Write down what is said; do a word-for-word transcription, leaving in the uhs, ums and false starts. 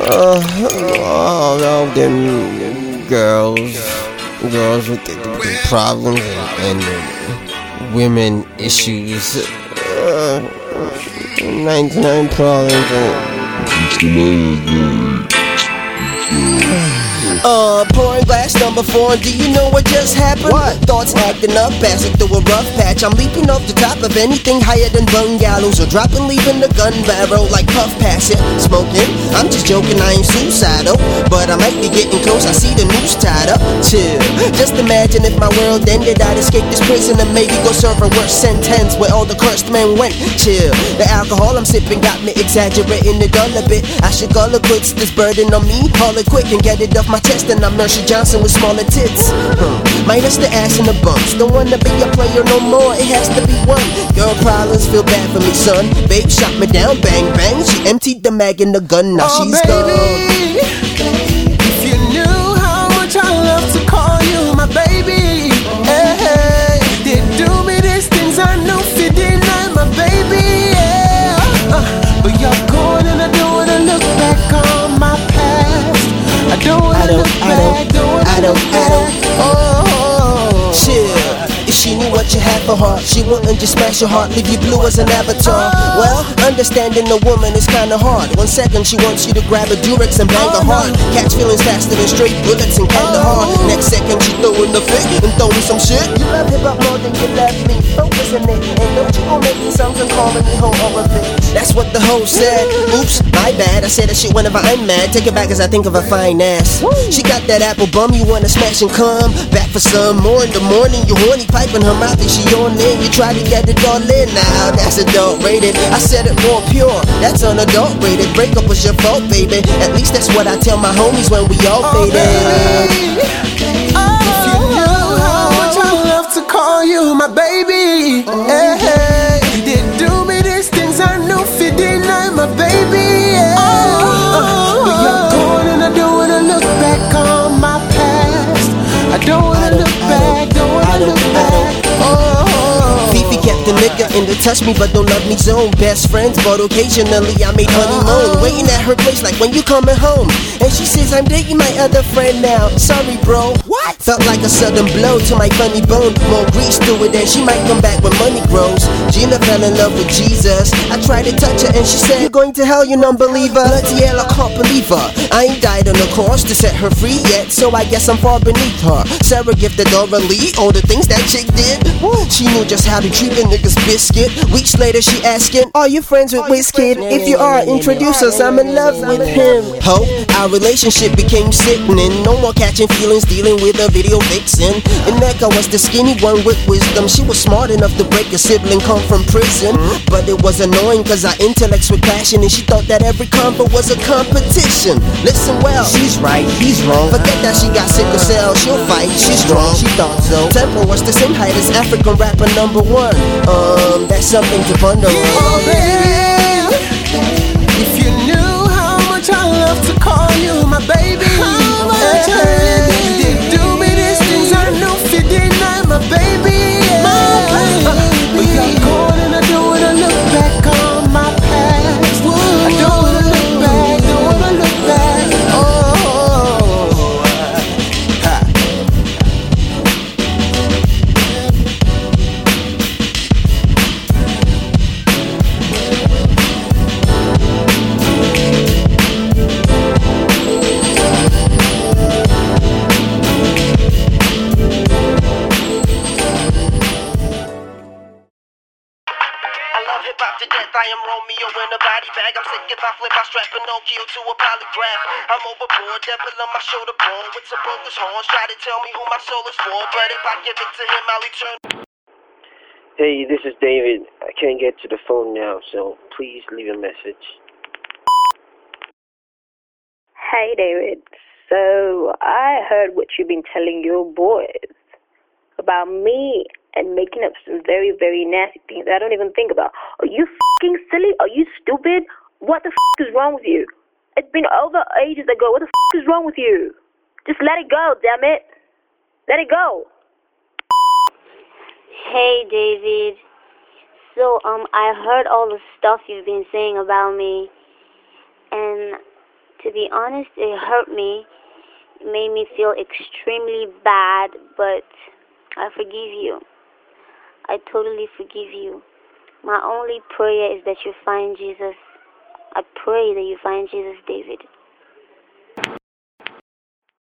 Uh, all, all them girls, girls with the, the problems and, and women issues. Uh, ninety-nine problems. Uh, pouring glass number four, do you know what just happened? What? Thoughts acting up, passing through a rough patch. I'm leaping off the top of anything higher than bung gallows, or dropping, leaving the gun barrel like Puff passing. Smoking, I'm just joking, I ain't suicidal, but I might be getting close, I see the noose tied up. Chill, just imagine if my world ended, I'd escape this prison and maybe go serve a worse sentence where all the cursed men went. Chill, the alcohol I'm sipping got me exaggerating it all a bit. I should call it quits, this burden on me, haul it quick and get it off my chest, and I'm Mercy Johnson with smaller tits. Huh. Minus the ass and the bumps. Don't wanna be a player no more, it has to be one. Your problems feel bad for me, son. Babe shot me down, bang bang. She emptied the mag in the gun, now oh, she's baby, gone. If you knew how much I love to call you my baby. Hey, hey. They do me these things I know fit deny my baby. Yeah. Uh, but you're gone and I don't wanna look back on my past. I don't wanna I don't, look I back, don't, don't wanna I don't, look I don't, back. Oh, chill. If she knew what you had for her, she wouldn't just smash your heart, leave you blue as an avatar. Oh. Well, understanding a woman is kinda hard. One second she wants you to grab a Durex and bang oh, her hard. no. Catch feelings faster than straight bullets and kinda Oh. hard. Next second she throwing the fit and throwing some shit. You love hip hop more than you love me. Focus on it, and don't you go making songs and calling me hoe or a bitch. That's what the hoe said. Oops, my bad. I say that shit whenever I'm mad. Take it back as I think of a fine ass. Woo. She got that apple bum, you wanna smash and come back for some more in the morning. You horny pipe in her mouth and she on in. You try to get it all in. Now that's adult rated. I said it more pure. That's unadulterated. Breakup was your fault, baby. At least that's what I tell my homies when we all oh, faded. baby. Oh, if you knew how much I love to call you my baby. Oh, hey, hey. They do me these things I know fit deny my baby. Yeah. Oh, uh, but you're gone and I don't wanna look back on my past. I don't wanna look back, don't wanna look back. Oh. Fifi kept the nigga in the touch me but don't love me zone. Best friends, but occasionally I made honeymoon. Waiting at her place like when you coming home. And she says I'm dating my other friend now. Sorry bro. What? Felt like a sudden blow to my funny bone. More grease to it and she might come back when money grows. Gina fell in love with Jesus. I tried to touch her and she said you're going to hell you non-believer. Bloody hell I can't believe her. I ain't died on the cross to set her free yet, so I guess I'm far beneath her. Sarah gifted Dora Lee all the things that chick did. She knew just how to treat a nigga's biscuit. Weeks later she asking, are you friends with Wizkid? If you are, introduce us, I'm in love with him. Ho, our relationship became sickening. No more catching feelings, dealing with a video vixen. And Mecca was the skinny one with wisdom. She was smart enough to break a sibling come from prison. But it was annoying cause our intellects were clashing, and she thought that every convo was a competition. Listen well, she's right, he's wrong. Forget that she got sickle cell, she'll fight, she's strong. She thought so. Tempo was the same height as African rapper number one. Um, that's something to ponder on. Oh, baby, if you knew how much I love to call you my baby. How much hey, hey, they do me these things I know fit deny my baby. Yeah. My baby. Uh, but you're gone and I don't wanna look back on my past. Whoa. I don't wanna look back, don't wanna look back. Oh. I am Romeo in a body bag. I'm sick if I flip, I strap Pinocchio to a polygraph. I'm overboard, devil on my shoulder bone with some bogus horns. Try to tell me who my soul is for, but if I give it to him, I'll return. Hey, this is David. I can't get to the phone now, so please leave a message. Hey, David. So I heard what you've been telling your boys about me and making up some very, very nasty things that I don't even think about. Are you f***ing silly? Are you stupid? What the f*** is wrong with you? It's been over ages ago. What the f*** is wrong with you? Just let it go, damn it. Let it go. Hey, David. So, um, I heard all the stuff you've been saying about me. And to to be honest, it hurt me. It made me feel extremely bad, but I forgive you. I totally forgive you. My only prayer is that you find Jesus. I pray that you find Jesus, David.